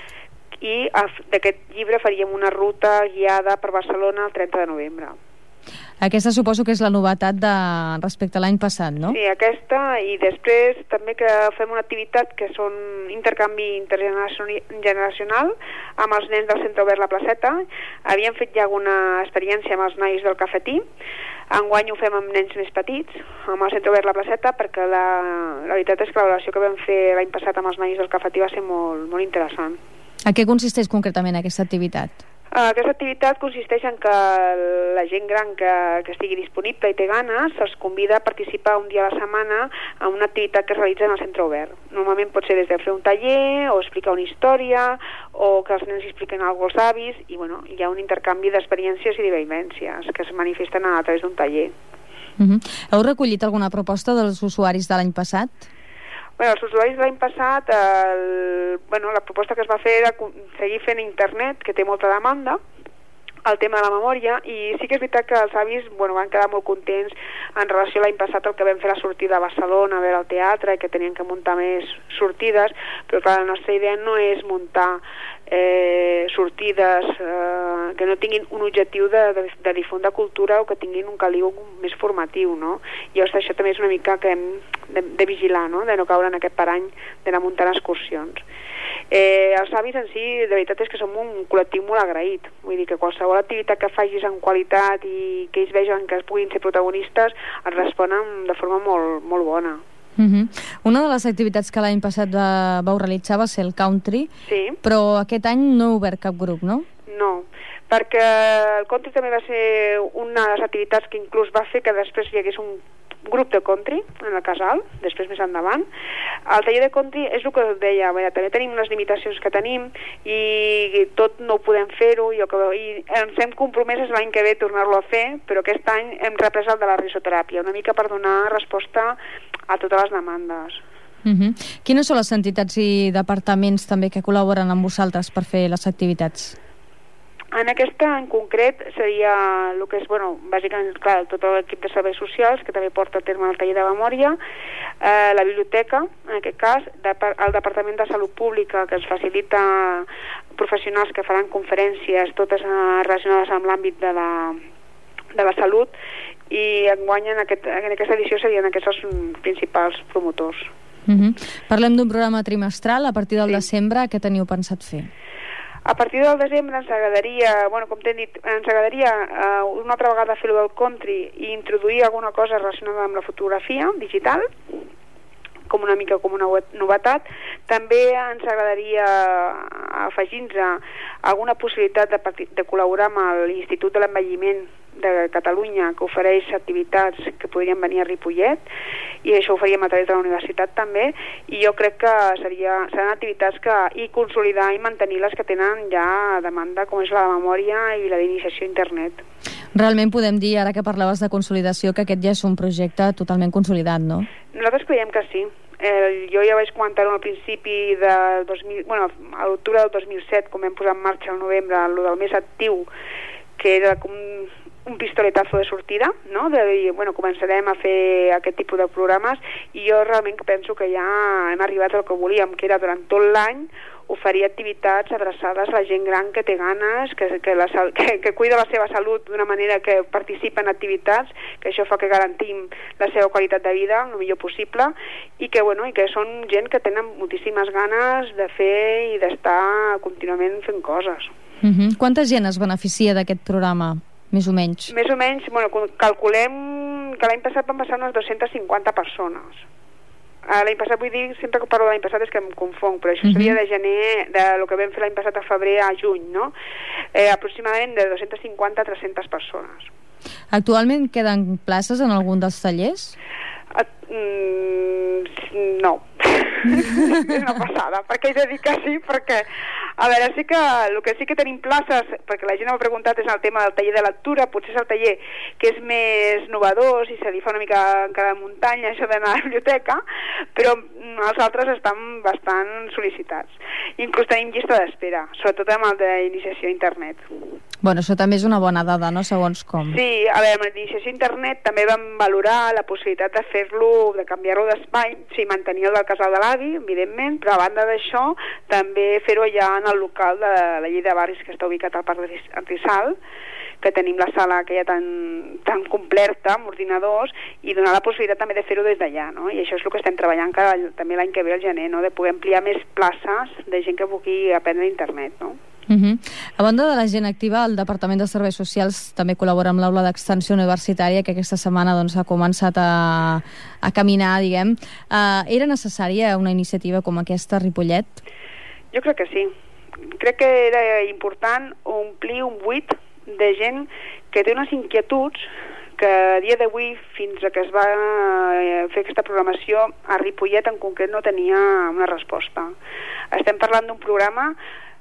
i d'aquest llibre faríem una ruta guiada per Barcelona el trenta de novembre. Aquesta suposo que és la novetat de, respecte a l'any passat, no? Sí, aquesta, i després també que fem una activitat que són intercanvi intergeneracional amb els nens del Centre Obert La Placeta. Havíem fet ja alguna experiència amb els nois del cafetí. Enguany ho fem amb nens més petits, amb el Centre Obert La Placeta, perquè la, la veritat és que la valoració que vam fer l'any passat amb els nois del cafetí va ser molt, molt interessant. A què consisteix concretament aquesta activitat? Aquesta activitat consisteix en que la gent gran que, que estigui disponible i té ganes se'ls convida a participar un dia a la setmana en una activitat que es realitza en el Centre Obert. Normalment pot ser des de fer un taller o explicar una història o que els nens expliquen alguna cosa als avis i bueno, hi ha un intercanvi d'experiències i de vivències que es manifesten a través d'un taller. Uh-huh. Heu recollit alguna proposta dels usuaris de l'any passat? Bueno, els usuaris de l'any passat, el, bueno, la proposta que es va fer era seguir fent internet, que té molta demanda, el tema de la memòria, i sí que és veritat que els avis bueno, van quedar molt contents en relació a l'any passat el que vam fer la sortida a Barcelona, a veure el teatre, i que tenien que muntar més sortides, però clar, la nostra idea no és muntar eh, sortides eh, que no tinguin un objectiu de, de, de difondre cultura o que tinguin un caliu més formatiu, no? I això també és una mica que hem de, de vigilar, no? De no caure en aquest parany d'anar muntant excursions. Eh, els avis en si, de veritat és que som un col·lectiu molt agraït, vull dir que qualsevol activitat que facis en qualitat i que ells vegin que es puguin ser protagonistes es responen de forma molt, molt bona. Uh-huh. Una de les activitats que l'any passat va, vau realitzar va ser el country, sí. Però aquest any no heu obert cap grup, no? No, perquè el country també va ser una de les activitats que inclús va fer que després hi hagués un grup de country en el casal, després més endavant. El taller de country és el que deia, bé, també tenim les limitacions que tenim i tot no ho podem fer-ho, i, i ens hem compromès l'any que ve tornar-lo a fer, però aquest any hem reprès el de la risoteràpia, una mica per donar resposta a totes les demandes. Uh-huh. Quines són les entitats i departaments també que col·laboren amb vosaltres per fer les activitats? En aquesta en concret seria el que és, bueno, bàsicament, clar, tot l'equip de serveis socials, que també porta a terme el taller de memòria, eh, la biblioteca, en aquest cas, el Departament de Salut Pública, que ens facilita professionals que faran conferències, totes relacionades amb l'àmbit de la, de la salut, i enguany en, aquest, en aquesta edició serien aquests els principals promotors. Uh-huh. Parlem d'un programa trimestral. A partir del sí. desembre, què teniu pensat fer? A partir del desembre ens agradaria, bueno, com t'he dit, ens agradaria uh, una altra vegada fer-ho del country i introduir alguna cosa relacionada amb la fotografia digital, com una mica com una novetat. També ens agradaria afegir-nos alguna possibilitat de, de col·laborar amb l'Institut de l'Envelliment de Catalunya, que ofereix activitats que podrien venir a Ripollet, i això ho faríem a través de la universitat també, i jo crec que seria, seran activitats que i consolidar i mantenir les que tenen ja demanda, com és la de memòria i la d'iniciació a internet. Realment podem dir, ara que parlaves de consolidació, que aquest ja és un projecte totalment consolidat, no? Nosaltres creiem que sí. Eh, jo ja vaig comentar-ho al principi de dos mil, bueno, a l'octubre del dos mil set, com vam posar en marxa al novembre, el del més actiu, que era com un pistoletazo de sortida, no? De dir, bueno, començarem a fer aquest tipus de programes, i jo realment penso que ja hem arribat al que volíem, que era durant tot l'any oferir activitats adreçades a la gent gran que té ganes, que, que, la, que, que cuida la seva salut d'una manera que participa en activitats, que això fa que garantim la seva qualitat de vida el millor possible, i que, bueno, i que són gent que tenen moltíssimes ganes de fer i d'estar contínuament fent coses. Uh-huh. Quanta gent es beneficia d'aquest programa, més o menys? Més o menys, bueno, calculem que l'any passat van passar unes dues-centes cinquanta persones. L'any passat, vull dir, sempre que parlo de l'any passat és que em confong, però això seria de gener, de lo que vam fer l'any passat a febrer a juny, no? Eh, aproximadament de dues-centes cinquanta a tres-centes persones. Actualment queden places en algun dels tallers? Uh, mm, no. És una passada, perquè he de dir que sí, perquè a veure, sí que el que sí que tenim places, perquè la gent m'ha preguntat, és el tema del taller de lectura, potser és el taller que és més novedós i se li fa una mica encara de muntanya això d'anar a la biblioteca, però els altres estan bastant sol·licitats. Inclús tenim llista d'espera, sobretot amb el d'iniciació a internet. Bueno, això també és una bona dada, no? Segons com. Sí, a veure, amb l'iniciació a internet també vam valorar la possibilitat de fer-lo, de canviar-lo d'espai, sí, mantenir el del casal de l'avi, evidentment, però a banda d'això també fer-ho ja en el local de la llei de barris que està ubicat al Parc de Rissal, que tenim la sala aquella tan, tan completa amb ordinadors, i donar la possibilitat també de fer-ho des d'allà, no? I això és el que estem treballant cada, també l'any que ve al gener, no? De poder ampliar més places de gent que vulgui aprendre internet, no? Uh-huh. A banda de la gent activa, el Departament de Serveis Socials també col·labora amb l'aula d'extensió universitària, que aquesta setmana doncs, ha començat a, a caminar, diguem. Uh, era necessària una iniciativa com aquesta a Ripollet? Jo crec que sí. Crec que era important omplir un buit de gent que té unes inquietuds que a dia d'avui, fins a que es va fer aquesta programació, a Ripollet en concret no tenia una resposta. Estem parlant d'un programa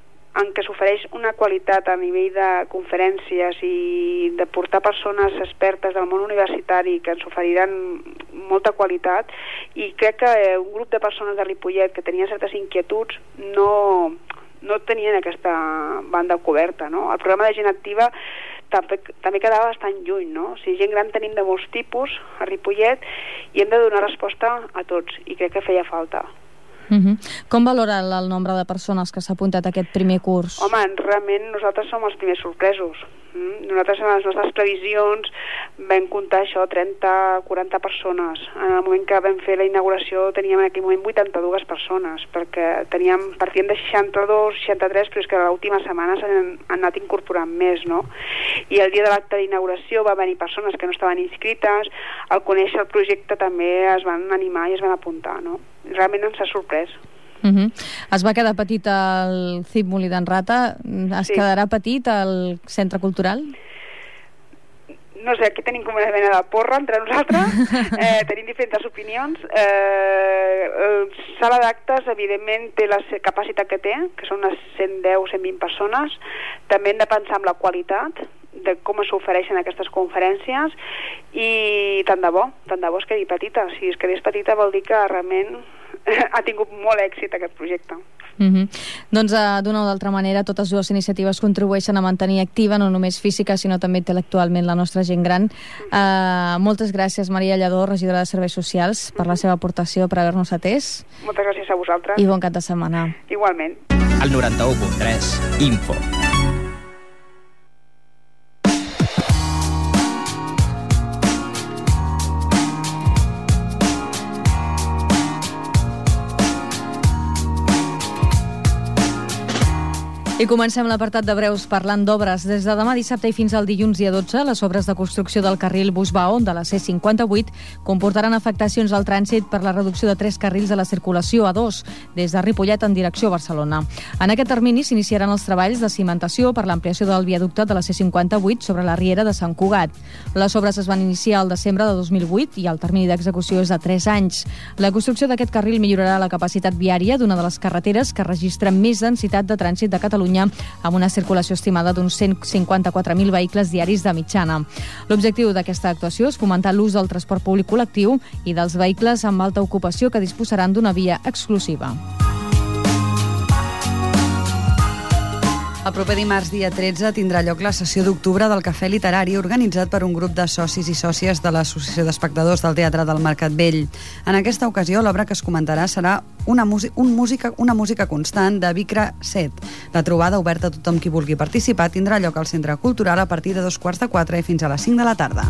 en què s'ofereix una qualitat a nivell de conferències i de portar persones expertes del món universitari que ens oferiran molta qualitat, i crec que un grup de persones de Ripollet que tenia certes inquietuds no, no tenien aquesta banda coberta, no? El programa de gent activa també, també quedava bastant lluny, no? O sigui, gent gran tenim de molts tipus a Ripollet i hem de donar resposta a tots, i crec que feia falta. Uh-huh. Com valora el nombre de persones que s'ha apuntat a aquest primer curs? Home, realment nosaltres som els primers sorpresos. Mm? Nosaltres en les nostres previsions vam comptar això, trenta a quaranta persones. En el moment que vam fer la inauguració teníem en aquell moment vuitanta-dues persones, perquè teníem, partíem de seixanta-dos, seixanta-tres, però és que a l'última setmana s'han anat incorporant més, no? I el dia de l'acte d'inauguració va venir persones que no estaven inscrites, al conèixer el projecte també es van animar i es van apuntar, no? Realment ens ha sorprès. Uh-huh. Es va quedar petit el C I P Molí d'en Rata, es sí. quedarà petit el centre cultural? no sé, aquí tenim com una mena de porra entre nosaltres, eh, tenim diferents opinions. Eh, sala d'actes, evidentment, té la capacitat que té, que són unes cent deu a cent vint persones. També hem de pensar en la qualitat de com s'ofereixen aquestes conferències i tant de bo, tant de bo es quedi petita. Si es quedés petita vol dir que realment ha tingut molt èxit aquest projecte. Mm-hmm. Doncs uh, d'una o d'altra manera totes dues iniciatives contribueixen a mantenir activa no només física sinó també intel·lectualment la nostra gent gran. Uh, moltes gràcies Maria Lladó, regidora de Serveis Socials, per la seva aportació, per haver-nos atès. Moltes gràcies a vosaltres. I bon cap de setmana. Igualment. El noranta-u punt tres, Info. I comencem l'apartat de breus parlant d'obres. Des de demà dissabte i fins al dilluns dia dotze, les obres de construcció del carril Busbao de la C cinquanta-vuit comportaran afectacions al trànsit per la reducció de tres carrils de la circulació a dos, des de Ripollet en direcció a Barcelona. En aquest termini s'iniciaran els treballs de cimentació per l'ampliació del viaducte de la C cinquanta-vuit sobre la riera de Sant Cugat. Les obres es van iniciar al desembre de dos mil vuit i el termini d'execució és de tres anys. La construcció d'aquest carril millorarà la capacitat viària d'una de les carreteres que registra més densitat de trànsit de Catalunya, amb una circulació estimada d'uns cent cinquanta-quatre mil vehicles diaris de mitjana. L'objectiu d'aquesta actuació és fomentar l'ús del transport públic col·lectiu i dels vehicles amb alta ocupació que disposaran d'una via exclusiva. El proper dimarts, dia tretze, tindrà lloc la sessió d'octubre del Cafè Literari organitzat per un grup de socis i sòcies de l'Associació d'Espectadors del Teatre del Mercat Vell. En aquesta ocasió, l'obra que es comentarà serà una, un música, una música constant de Vikra Set. La trobada, oberta a tothom qui vulgui participar, tindrà lloc al Centre Cultural a partir de dos quarts de quatre i fins a les cinc de la tarda.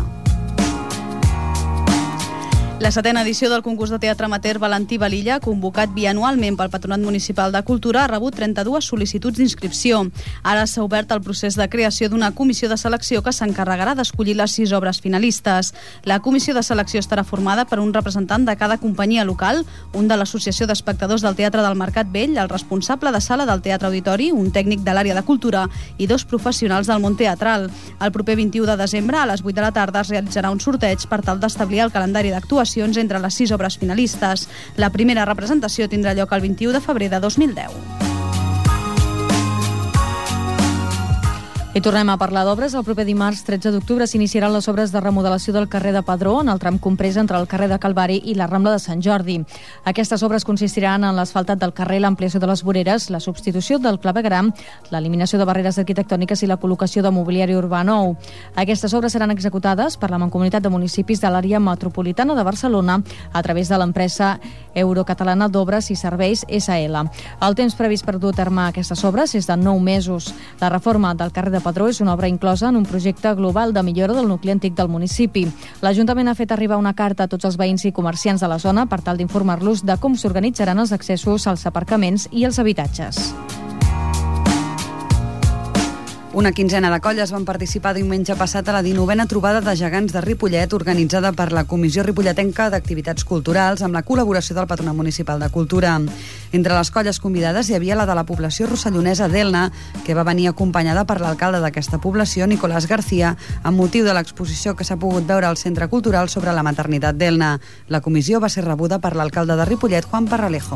La setena edició del concurs de teatre amateur Valentí Valilla, convocat bianualment pel Patronat Municipal de Cultura, ha rebut trenta-dues sol·licituds d'inscripció. Ara s'ha obert el procés de creació d'una comissió de selecció que s'encarregarà d'escollir les sis obres finalistes. La comissió de selecció estarà formada per un representant de cada companyia local, un de l'Associació d'Espectadors del Teatre del Mercat Vell, el responsable de sala del Teatre Auditori, un tècnic de l'àrea de cultura i dos professionals del món teatral. El proper vint-i-u de desembre, a les vuit de la tarda, es realitzarà un sorteig per tal d'establir el calendari d'actuació entre les sis obres finalistes. La primera representació tindrà lloc el vint-i-u de febrer de dos mil deu. I tornem a parlar d'obres. El proper dimarts, tretze d'octubre, s'iniciaran les obres de remodelació del carrer de Padró, en el tram comprès entre el carrer de Calvari i la Rambla de Sant Jordi. Aquestes obres consistiran en l'asfaltat del carrer, l'ampliació de les voreres, la substitució del clavegram, l'eliminació de barreres arquitectòniques i la col·locació de mobiliari urbà nou. Aquestes obres seran executades per la Mancomunitat de Municipis de l'àrea metropolitana de Barcelona a través de l'empresa Eurocatalana d'Obres i Serveis S L. El temps previst per dur a terme aquestes obres és de nou mesos. La reforma del carrer de Padró és una obra inclosa en un projecte global de millora del nucli antic del municipi. L'Ajuntament ha fet arribar una carta a tots els veïns i comerciants de la zona per tal d'informar-los de com s'organitzaran els accessos als aparcaments i els habitatges. Una quinzena de colles van participar diumenge passat a la dinovena trobada de gegants de Ripollet organitzada per la Comissió Ripolletenca d'Activitats Culturals amb la col·laboració del Patronat Municipal de Cultura. Entre les colles convidades hi havia la de la població rossellonesa d'Elna, que va venir acompanyada per l'alcalde d'aquesta població, Nicolás García, amb motiu de l'exposició que s'ha pogut veure al Centre Cultural sobre la maternitat d'Elna. La comissió va ser rebuda per l'alcalde de Ripollet, Juan Parralejo.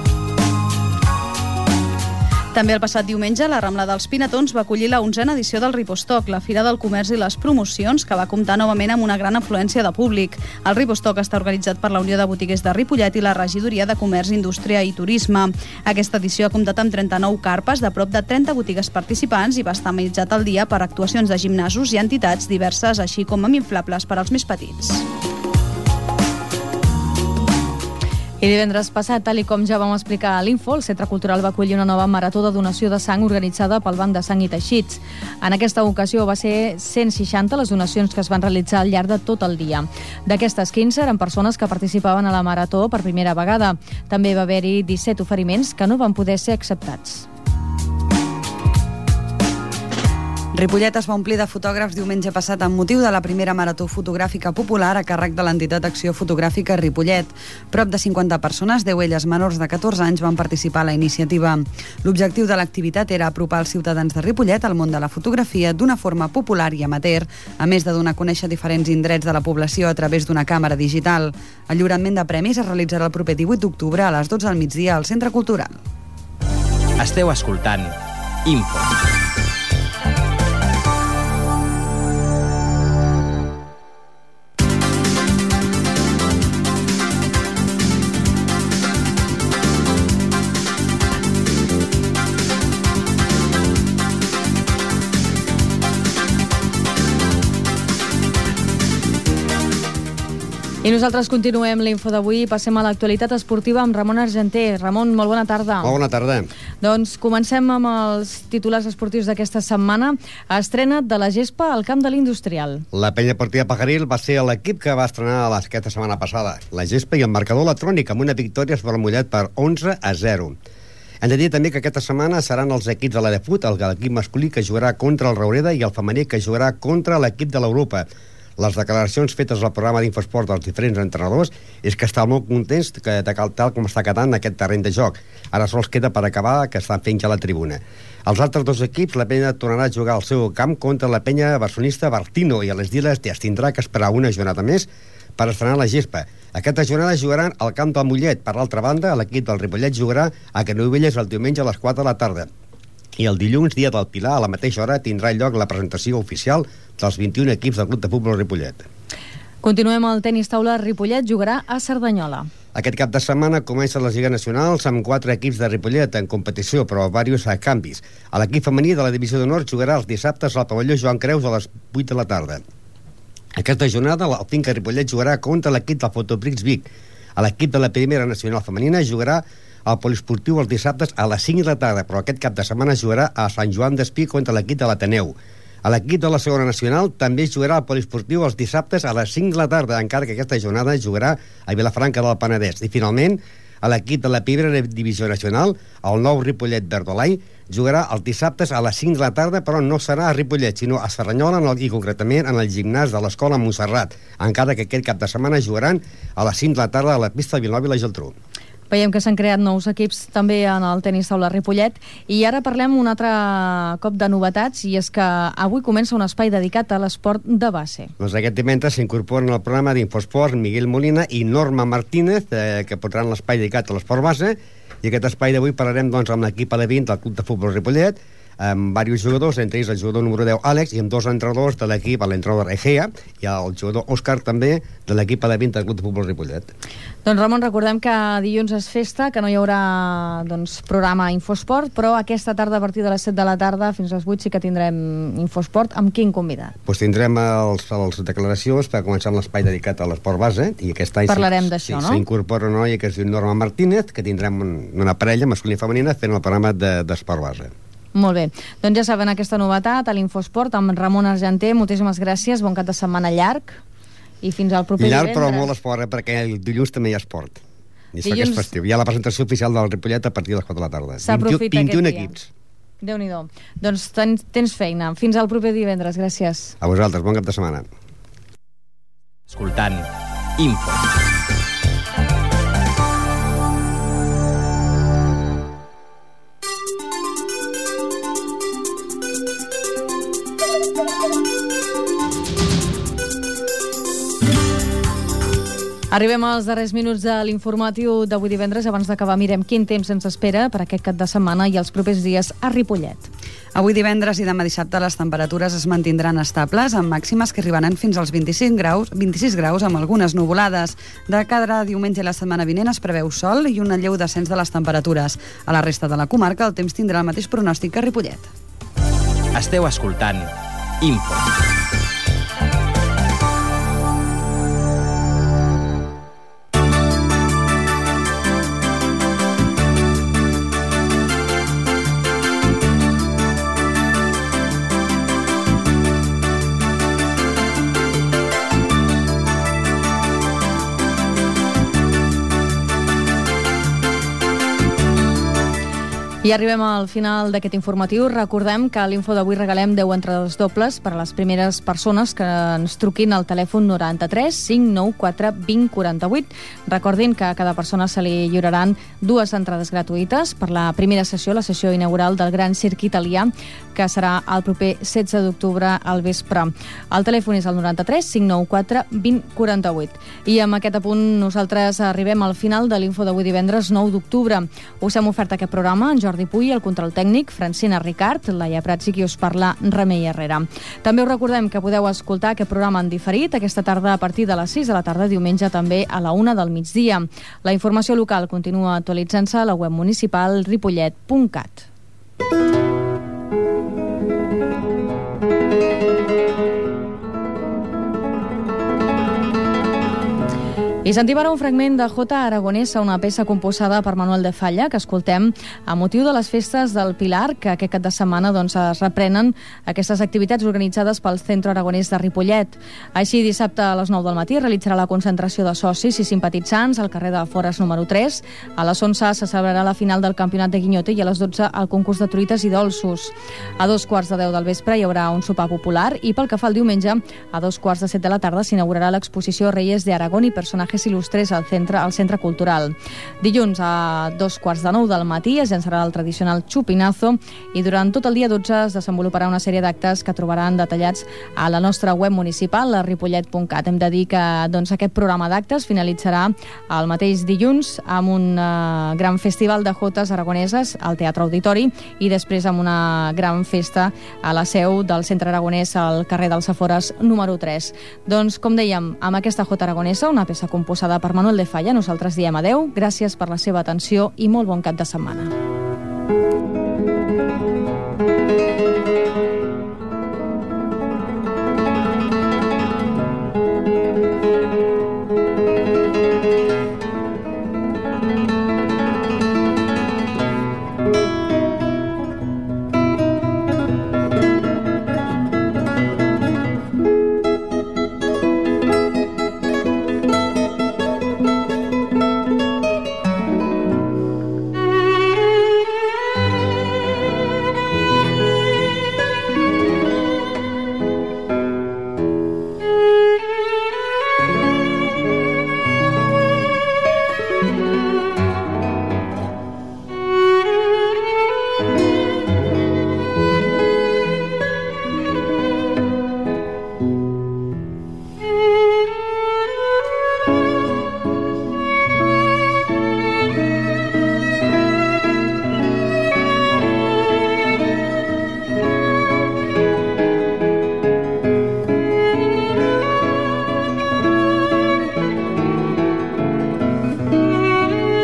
També el passat diumenge, la Rambla dels Pinatons va acollir la onzena edició del Ripostock, la Fira del Comerç i les Promocions, que va comptar novament amb una gran afluència de públic. El Ripostock està organitzat per la Unió de Botiguers de Ripollet i la Regidoria de Comerç, Indústria i Turisme. Aquesta edició ha comptat amb trenta-nou carpes de prop de trenta botigues participants i va estar amenitzat al dia per actuacions de gimnasos i entitats diverses, així com amb inflables per als més petits. I divendres passat, tal i com ja vam explicar a l'Info, el Centre Cultural va acollir una nova marató de donació de sang organitzada pel Banc de Sang i Teixits. En aquesta ocasió va ser cent seixanta les donacions que es van realitzar al llarg de tot el dia. D'aquestes quinze eren persones que participaven a la marató per primera vegada. També va haver-hi disset oferiments que no van poder ser acceptats. Ripollet es va omplir de fotògrafs diumenge passat amb motiu de la primera marató fotogràfica popular a càrrec de l'entitat Acció Fotogràfica Ripollet. Prop de cinquanta persones, deu elles menors de catorze anys, van participar a la iniciativa. L'objectiu de l'activitat era apropar els ciutadans de Ripollet al món de la fotografia d'una forma popular i amateur, a més de donar a conèixer diferents indrets de la població a través d'una càmera digital. El lliurament de premis es realitzarà el proper divuit d'octubre a les dotze del migdia al Centre Cultural. Esteu escoltant Info. I nosaltres continuem l'info d'avui i passem a l'actualitat esportiva amb Ramon Argenter. Ramon, molt bona tarda. Molt bona tarda. Doncs comencem amb els titulars esportius d'aquesta setmana. Estrena de la gespa al camp de l'Industrial. La penya esportiva Pajaril va ser l'equip que va estrenar aquesta setmana passada. La gespa i el marcador electrònic amb una victòria sobre el Mollet per onze a zero. Hem de dir també que aquesta setmana seran els equips de l'Adefut, l'equip masculí que jugarà contra el Raureda i el femení que jugarà contra l'equip de l'Europa. Les declaracions fetes al programa d'Infosport dels diferents entrenadors és que estan molt contents que, tal com està quedant aquest terreny de joc. Ara sols queda per acabar que estan fent ja la tribuna. Els altres dos equips, la penya tornarà a jugar al seu camp contra la penya barcelonista Bartino i a les Diles es tindrà que esperar una jornada més per estrenar la gespa. Aquesta jornada jugaran al camp del Mollet. Per l'altra banda, l'equip del Ripollet jugarà a Canovelles el diumenge a les quatre de la tarda. I el dilluns, dia del Pilar, a la mateixa hora, tindrà lloc la presentació oficial dels vint-i-un equips del Club de Futbol Ripollet. Continuem al tenis taula. Ripollet jugarà a Cerdanyola. Aquest cap de setmana comença les lligues nacionals amb quatre equips de Ripollet en competició, però diversos canvis. L'equip femení de la divisió d'honor jugarà els dissabtes al pavelló Joan Creus a les vuit de la tarda. Aquesta jornada, el Finca Ripollet jugarà contra l'equip del Fotoprix Vic. L'equip de la primera nacional femenina jugarà al poliesportiu els dissabtes a les cinc de la tarda, però aquest cap de setmana jugarà a Sant Joan d'Espí contra l'equip de l'Ateneu. L'equip de la segona nacional també jugarà al poliesportiu els dissabtes a les cinc de la tarda, encara que aquesta jornada jugarà a Vilafranca del Penedès. I finalment, l'equip de la primera divisió nacional, el nou Ripollet Verdolai, jugarà els dissabtes a les cinc de la tarda, però no serà a Ripollet, sinó a Cerdanyola i concretament en el gimnàs de l'Escola Montserrat, encara que aquest cap de setmana jugaran a les cinc de la tarda a la pista de Vilanova i la Geltrú. Veiem que s'han creat nous equips també en el tenis taula Ripollet i ara parlem un altre cop de novetats i és que avui comença un espai dedicat a l'esport de base. Doncs aquest divendres s'incorporen al programa d'Infosport Miguel Molina i Norma Martínez eh, que portaran l'espai dedicat a l'esport base i aquest espai d'avui parlarem doncs, amb l'equip A D vint del Club de Futbol Ripollet amb diversos jugadors, entre ells el jugador número deu Àlex i amb dos entrenadors de l'equip, l'entrenador Egea i el jugador Òscar també de l'equip A D vint del Club de Futbol Ripollet. Doncs Ramon, recordem que dilluns és festa, que no hi haurà doncs, programa Infosport, però aquesta tarda a partir de les set de la tarda fins a les vuit sí que tindrem Infosport. Amb quin convidat? Pues tindrem els, els declaracions per començar amb l'espai dedicat a l'esport base i aquest any parlarem d'això, sí, no? S'incorpora una noia que es diu Norma Martínez, que tindrem una parella masculina i femenina fent el programa d'esport de, base. Molt bé. Doncs ja saben aquesta novetat a l'Infosport amb Ramon Argenter. Moltíssimes gràcies. Bon cap de setmana llarg i fins al proper llarg, divendres. Llarg, però molt esport, eh? Perquè el dilluns també hi ha esport. I dilluns... que és festiu. Hi ha la presentació oficial del Ripollet a partir de les quatre de la tarda. S'aprofita vint-i-un aquest dia. equips. Déu-n'hi-do. Doncs tens, tens feina. Fins al proper divendres. Gràcies. A vosaltres. Bon cap de setmana. Escoltant Info. Arribem als darrers minuts de l'informatiu d'avui divendres. Abans d'acabar, mirem quin temps ens espera per aquest cap de setmana i els propers dies a Ripollet. Avui divendres i demà dissabte les temperatures es mantindran estables, amb màximes que arribaran fins als vint-i-cinc graus, vint-i-sis graus amb algunes nuvolades. De cada diumenge i la setmana vinent es preveu sol i un lleu descens de les temperatures. A la resta de la comarca el temps tindrà el mateix pronòstic que a Ripollet. Esteu escoltant Info. I arribem al final d'aquest informatiu. Recordem que a l'Info d'avui regalem deu entrades dobles per a les primeres persones que ens truquin al telèfon noranta-tres cinc nou quatre vint quaranta-vuit. Recordin que a cada persona se li lliuraran dues entrades gratuïtes per la primera sessió, la sessió inaugural del Gran Circ Italià, que serà el proper setze d'octubre al vespre. El telèfon és el noranta-tres cinc nou quatre vint quaranta-vuit. I amb aquest apunt nosaltres arribem al final de l'Info d'avui divendres nou d'octubre. Us hem ofert aquest programa en Jordi Puy, el control tècnic, Francina Ricard, Laia Prats i qui us parla, Remei Herrera. També us recordem que podeu escoltar aquest programa en diferit aquesta tarda a partir de les sis de la tarda, diumenge també a la una del migdia. La informació local continua actualitzant-se a la web municipal ripollet punt cat. I sentim ara un fragment de Jota Aragonesa, una peça composada per Manuel de Falla, que escoltem a motiu de les festes del Pilar, que aquest cap de setmana doncs, es reprenen aquestes activitats organitzades pel Centre Aragonès de Ripollet. Així, dissabte a les nou del matí realitzarà la concentració de socis i simpatitzants al carrer de Fores número tres. A les onze se celebrarà la final del campionat de guinyote i a les dotze el concurs de truites i dolços. A dos quarts de deu del vespre hi haurà un sopar popular i pel que fa al diumenge, a dos quarts de set de la tarda s'inaugurarà l'exposició Reyes de Aragón i personatges il·lustres al centre, al centre cultural. Dilluns a dos quarts de nou del matí es llançarà el tradicional xupinazo i durant tot el dia dotze es desenvoluparà una sèrie d'actes que trobaran detallats a la nostra web municipal, a ripollet punt cat. Hem de dir que doncs, aquest programa d'actes finalitzarà el mateix dilluns amb un uh, gran festival de jotes aragoneses al Teatre Auditori i després amb una gran festa a la seu del Centre Aragonès al carrer dels Afores número tres. Doncs, com dèiem, amb aquesta jota aragonesa, una peça composada per Manuel de Falla, nosaltres diem adeu, gràcies per la seva atenció i molt bon cap de setmana.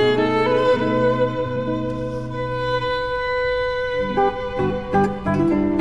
Thank you.